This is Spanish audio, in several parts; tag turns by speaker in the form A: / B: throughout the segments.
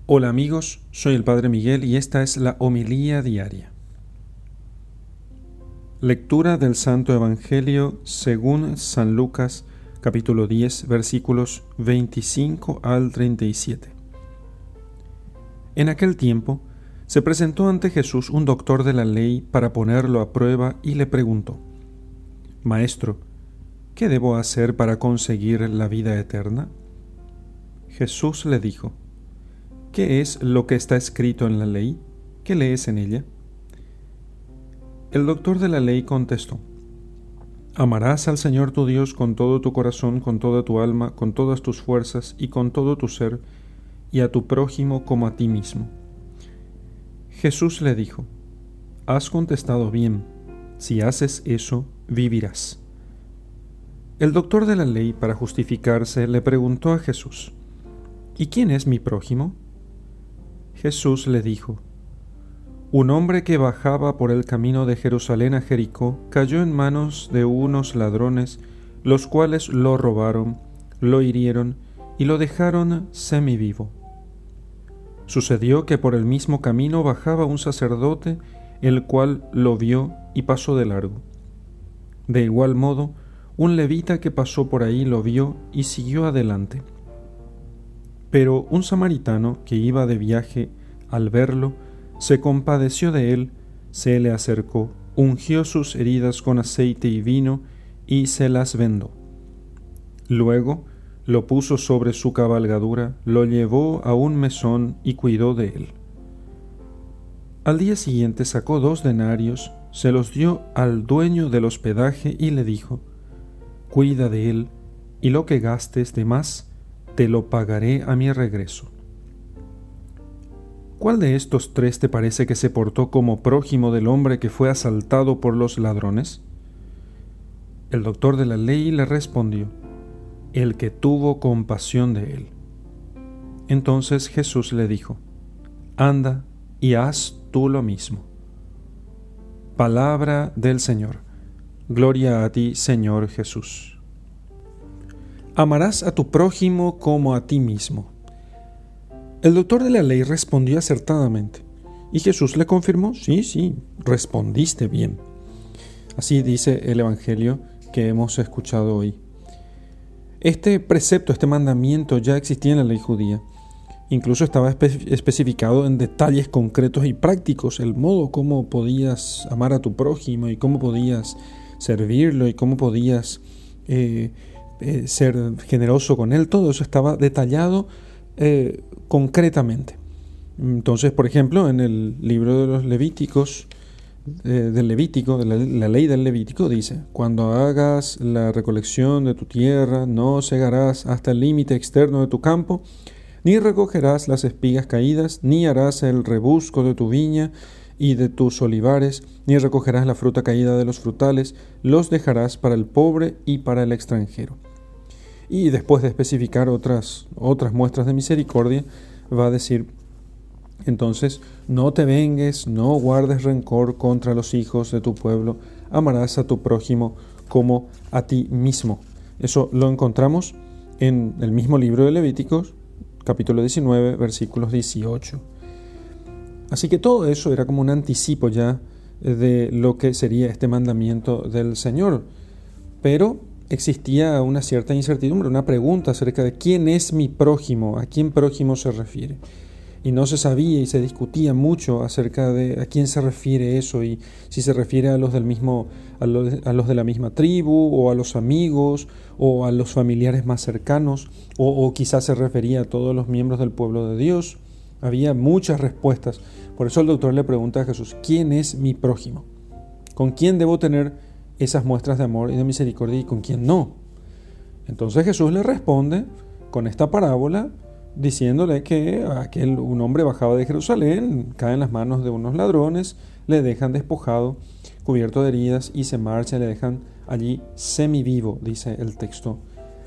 A: Hola amigos, soy el Padre Miguel y esta es la homilía diaria. Lectura del Santo Evangelio según San Lucas, capítulo 10, versículos 25 al 37. En aquel tiempo se presentó ante Jesús un doctor de la ley para ponerlo a prueba y le preguntó: Maestro, ¿qué debo hacer para conseguir la vida eterna? Jesús le dijo: ¿Qué es lo que está escrito en la ley? ¿Qué lees en ella? El doctor de la ley contestó: Amarás al Señor tu Dios con todo tu corazón, con toda tu alma, con todas tus fuerzas y con todo tu ser, y a tu prójimo como a ti mismo. Jesús le dijo: Has contestado bien, si haces eso, vivirás. El doctor de la ley, para justificarse, le preguntó a Jesús: ¿Y quién es mi prójimo? Jesús le dijo: Un hombre que bajaba por el camino de Jerusalén a Jericó cayó en manos de unos ladrones, los cuales lo robaron, lo hirieron y lo dejaron semivivo. Sucedió que por el mismo camino bajaba un sacerdote, el cual lo vio y pasó de largo. De igual modo, un levita que pasó por ahí lo vio y siguió adelante. Pero un samaritano que iba de viaje, al verlo, se compadeció de él, se le acercó, ungió sus heridas con aceite y vino y se las vendó. Luego lo puso sobre su cabalgadura, lo llevó a un mesón y cuidó de él. Al día siguiente sacó 2 denarios, se los dio al dueño del hospedaje y le dijo: Cuida de él, y lo que gastes de más, te lo pagaré a mi regreso. ¿Cuál de estos 3 te parece que se portó como prójimo del hombre que fue asaltado por los ladrones? El doctor de la ley le respondió: El que tuvo compasión de él. Entonces Jesús le dijo: Anda y haz tú lo mismo. Palabra del Señor. Gloria a ti, Señor Jesús. Amarás a tu prójimo como a ti mismo. El doctor de la ley respondió acertadamente, y Jesús le confirmó: sí, respondiste bien. Así dice el Evangelio que hemos escuchado hoy. Este precepto, este mandamiento ya existía en la ley judía. Incluso estaba especificado en detalles concretos y prácticos, el modo cómo podías amar a tu prójimo y cómo podías servirlo y cómo podías ser generoso con él. Todo eso estaba detallado concretamente. Entonces, por ejemplo, en el libro de los Levíticos, del Levítico, de la ley del Levítico, dice: Cuando hagas la recolección de tu tierra, no segarás hasta el límite externo de tu campo, ni recogerás las espigas caídas, ni harás el rebusco de tu viña y de tus olivares, ni recogerás la fruta caída de los frutales, los dejarás para el pobre y para el extranjero. Y después de especificar otras muestras de misericordia, va a decir: entonces, no te vengues, no guardes rencor contra los hijos de tu pueblo, amarás a tu prójimo como a ti mismo. Eso lo encontramos en el mismo libro de Levíticos, capítulo 19, versículos 18. Así que todo eso era como un anticipo ya de lo que sería este mandamiento del Señor. Pero existía una cierta incertidumbre, una pregunta acerca de quién es mi prójimo, a quién prójimo se refiere. Y no se sabía y se discutía mucho acerca de a quién se refiere eso, y si se refiere a los del mismo, a los de la misma tribu, o a los amigos, o a los familiares más cercanos, o quizás se refería a todos los miembros del pueblo de Dios. Había muchas respuestas. Por eso el doctor le pregunta a Jesús: ¿quién es mi prójimo? ¿Con quién debo tener esas muestras de amor y de misericordia y con quién no? Entonces Jesús le responde con esta parábola, diciéndole que un hombre bajaba de Jerusalén, cae en las manos de unos ladrones, le dejan despojado, cubierto de heridas, y se marcha, le dejan allí semivivo, dice el texto.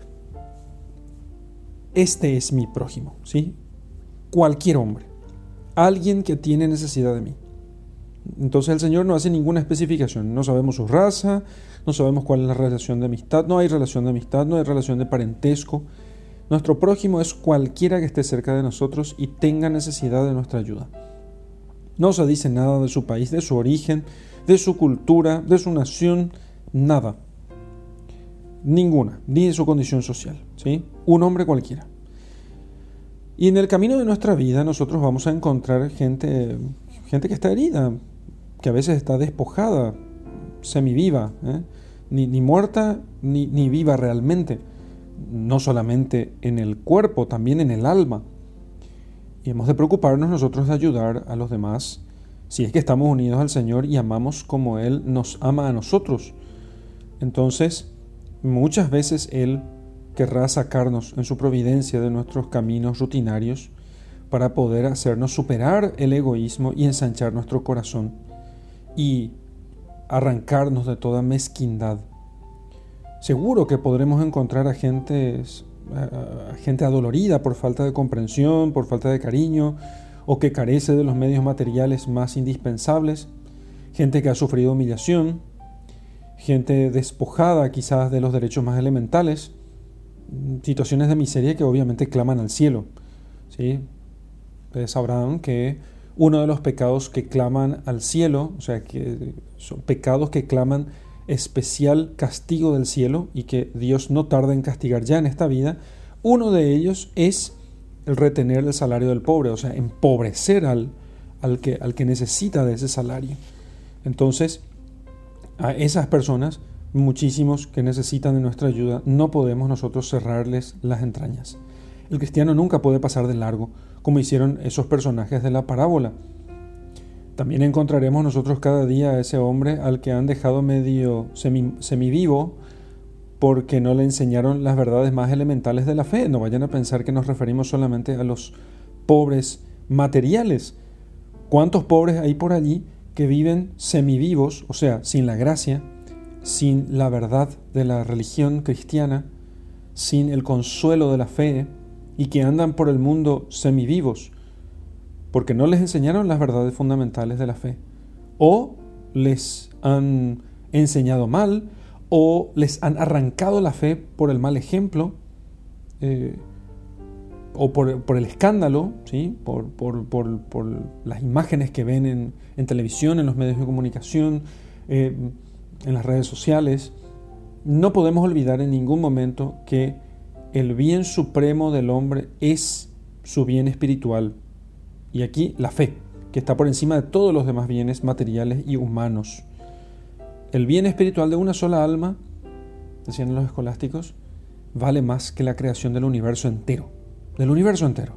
A: Este es mi prójimo, ¿sí? Cualquier hombre, alguien que tiene necesidad de mí. Entonces el Señor no hace ninguna especificación, no sabemos su raza, no sabemos cuál es la relación de amistad, no hay relación de amistad, no hay relación de parentesco, Nuestro prójimo es cualquiera que esté cerca de nosotros y tenga necesidad de nuestra ayuda. No se dice nada de su país, de su origen, de su cultura, de su nación, nada. Ninguna, ni de su condición social, ¿sí? Un hombre cualquiera. Y en el camino de nuestra vida nosotros vamos a encontrar gente que está herida, que a veces está despojada, semiviva, ni muerta ni viva realmente, no solamente en el cuerpo, también en el alma. Y hemos de preocuparnos nosotros de ayudar a los demás, si es que estamos unidos al Señor y amamos como Él nos ama a nosotros. Entonces, muchas veces Él querrá sacarnos en su providencia de nuestros caminos rutinarios para poder hacernos superar el egoísmo y ensanchar nuestro corazón y arrancarnos de toda mezquindad. Seguro que podremos encontrar a gente adolorida por falta de comprensión, por falta de cariño, o que carece de los medios materiales más indispensables, gente que ha sufrido humillación, gente despojada quizás de los derechos más elementales, situaciones de miseria que obviamente claman al cielo, ¿sí? Ustedes sabrán que uno de los pecados que claman al cielo, o sea, que son pecados que claman especial castigo del cielo y que Dios no tarda en castigar ya en esta vida, uno de ellos es el retener el salario del pobre, o sea, empobrecer al que necesita de ese salario. Entonces, a esas personas, muchísimos que necesitan de nuestra ayuda, no podemos nosotros cerrarles las entrañas. El cristiano nunca puede pasar de largo, como hicieron esos personajes de la parábola. También encontraremos nosotros cada día a ese hombre al que han dejado medio semivivo porque no le enseñaron las verdades más elementales de la fe. No vayan a pensar que nos referimos solamente a los pobres materiales. ¿Cuántos pobres hay por allí que viven semivivos, o sea, sin la gracia, sin la verdad de la religión cristiana, sin el consuelo de la fe, y que andan por el mundo semivivos? Porque no les enseñaron las verdades fundamentales de la fe, o les han enseñado mal, o les han arrancado la fe por el mal ejemplo, o por el escándalo, ¿sí? por las imágenes que ven en televisión, en los medios de comunicación, en las redes sociales. No podemos olvidar en ningún momento que el bien supremo del hombre es su bien espiritual. Y aquí la fe, que está por encima de todos los demás bienes materiales y humanos. El bien espiritual de una sola alma, decían los escolásticos, vale más que la creación del universo entero. Del universo entero.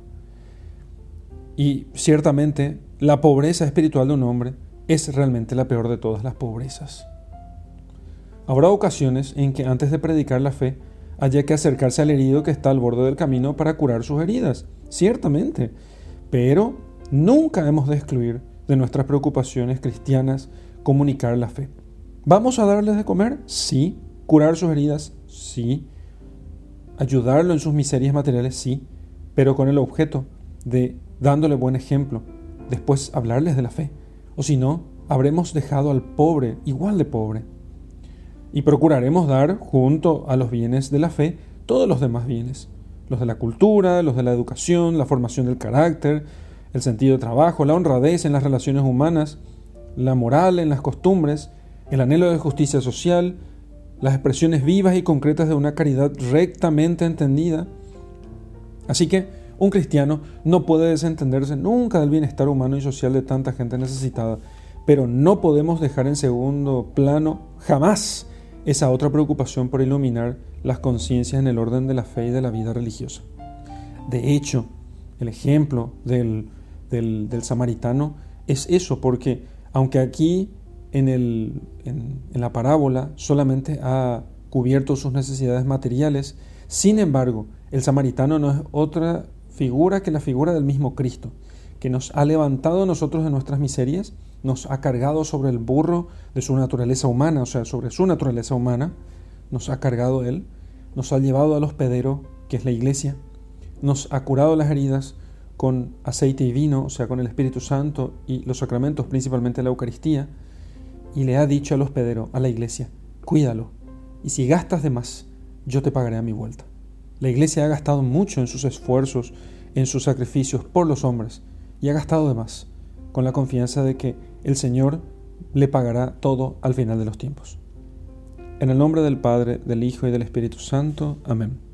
A: Y ciertamente la pobreza espiritual de un hombre es realmente la peor de todas las pobrezas. Habrá ocasiones en que antes de predicar la fe haya que acercarse al herido que está al borde del camino para curar sus heridas, ciertamente, pero nunca hemos de excluir de nuestras preocupaciones cristianas comunicar la fe. ¿Vamos a darles de comer? Sí. ¿Curar sus heridas? Sí. ¿Ayudarlo en sus miserias materiales? Sí. Pero con el objeto de, dándole buen ejemplo, después hablarles de la fe. O si no, habremos dejado al pobre igual de pobre. Y procuraremos dar, junto a los bienes de la fe, todos los demás bienes. Los de la cultura, los de la educación, la formación del carácter, el sentido de trabajo, la honradez en las relaciones humanas, la moral en las costumbres, el anhelo de justicia social, las expresiones vivas y concretas de una caridad rectamente entendida. Así que un cristiano no puede desentenderse nunca del bienestar humano y social de tanta gente necesitada, pero no podemos dejar en segundo plano jamás esa otra preocupación por iluminar las conciencias en el orden de la fe y de la vida religiosa. De hecho, el ejemplo del samaritano es eso, porque aunque aquí en la parábola solamente ha cubierto sus necesidades materiales, sin embargo, el samaritano no es otra figura que la figura del mismo Cristo, que nos ha levantado a nosotros de nuestras miserias, nos ha cargado sobre el burro de su naturaleza humana, o sea, sobre su naturaleza humana, nos ha cargado Él, nos ha llevado al hospedero, que es la iglesia, nos ha curado las heridas con aceite y vino, o sea, con el Espíritu Santo y los sacramentos, principalmente la Eucaristía, y le ha dicho al hospedero, a la iglesia, cuídalo, y si gastas de más, yo te pagaré a mi vuelta. La Iglesia ha gastado mucho en sus esfuerzos, en sus sacrificios por los hombres, y ha gastado de más, con la confianza de que el Señor le pagará todo al final de los tiempos. En el nombre del Padre, del Hijo y del Espíritu Santo. Amén.